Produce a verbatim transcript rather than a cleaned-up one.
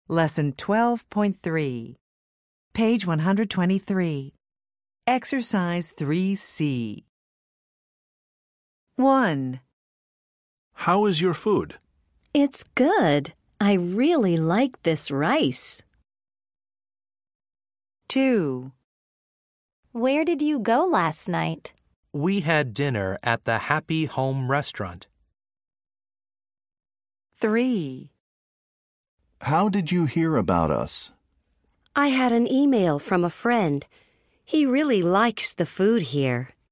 Lesson twelve point three. Page one hundred twenty-three. Exercise three C. one. How is your food? It's good. I really like this rice. two. Where did you go last night? We had dinner at the Happy Home restaurant. three. How did you hear about us? I had an email from a friend. He really likes the food here.